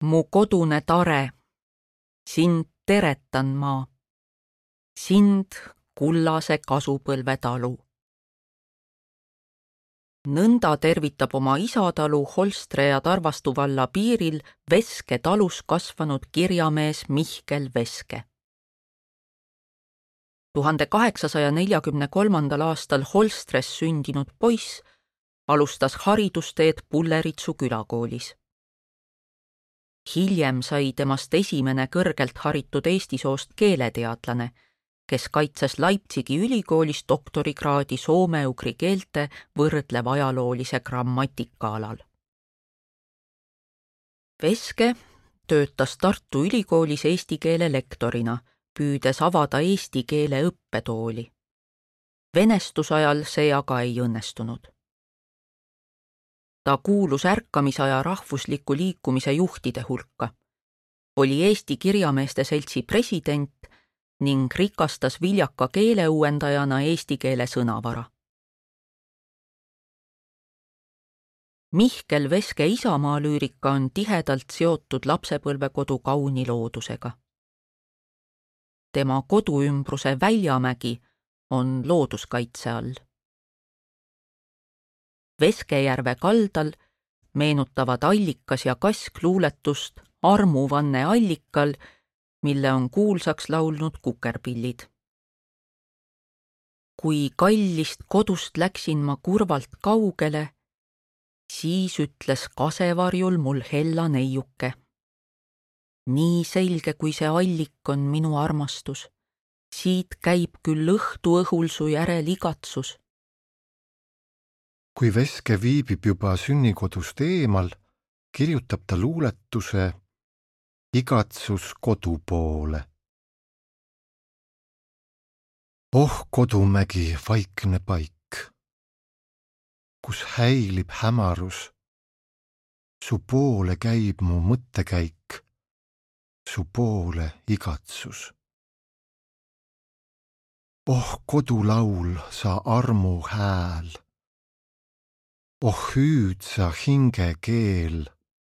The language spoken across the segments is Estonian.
Mu kodune tare, sind teretan ma, sind kullase kasupõlve talu. Nõnda tervitab oma isatalu Holstre ja Tarvastu valla piiril Veske talus kasvanud kirjamees Mihkel Veske. 1843. aastal Holstres sündinud poiss alustas haridusteed Pulleritsu külakoolis. Hiljem sai temast esimene kõrgelt haritud eesti soost keeleteadlane, kes kaitses Leipzigi ülikoolis doktorikraadi soome-ugri keelte võrdlev ajaloolise grammatika alal. Veske töötas Tartu Ülikoolis eesti keele lektorina, püüdes avada eesti keele õppetooli. Venestusajal see aga ei õnnestunud. Ta kuulus ärkamisaja rahvusliku liikumise juhtide hulka, oli Eesti Kirjameeste Seltsi president ning rikastas viljaka keeleuuendajana eesti keele sõnavara. Mihkel Veske isamaalüürika on tihedalt seotud lapsepõlvekodu kauni loodusega. Tema koduümbruse Väljamägi on looduskaitse all. Veskejärve kaldal meenutavad Allikas ja Kask luuletust Armuvanne allikal, mille on kuulsaks laulnud kukerpillid. Kui kallist kodust läksin ma kurvalt kaugele, siis ütles kasevarjul mul hella neiuke. Nii selge, kui see allik on minu armastus, siit käib küll õhtu õhul su järel igatsus. Kui Veske viibib juba sünnikodust eemal, kirjutab ta luuletuse Igatsus kodu poole. Oh kodumägi, vaikne paik, kus häilib hämarus, su poole käib mu mõttekäik, su poole igatsus. Oh kodulaul, sa armu hääl, oh hüüd sa hinge keel,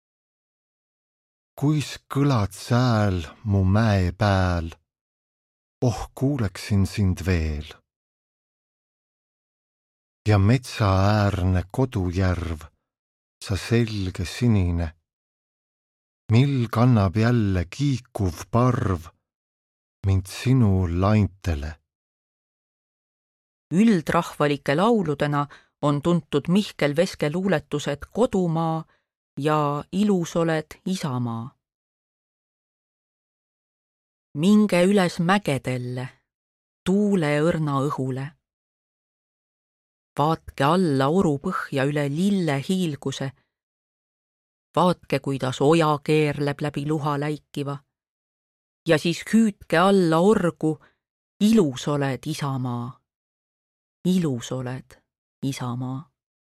kuis kõlad sääl mu mäe pääl, oh kuuleksin sind veel. Ja metsaäärne kodujärv, sa selge sinine, mil kannab jälle kiikuv parv mind sinu laintele. Üldrahvalike lauludena on tuntud Mihkel Veske luuletused Kodumaa ja Ilus oled isamaa. Minge üles mägedelle, tuule õrna õhule. Vaatke alla orupõhja üle lille hiilguse. Vaatke, kuidas oja keerleb läbi luha läikiva. Ja siis hüüdke alla orgu, ilus oled isamaa. Ilus oled isamaa.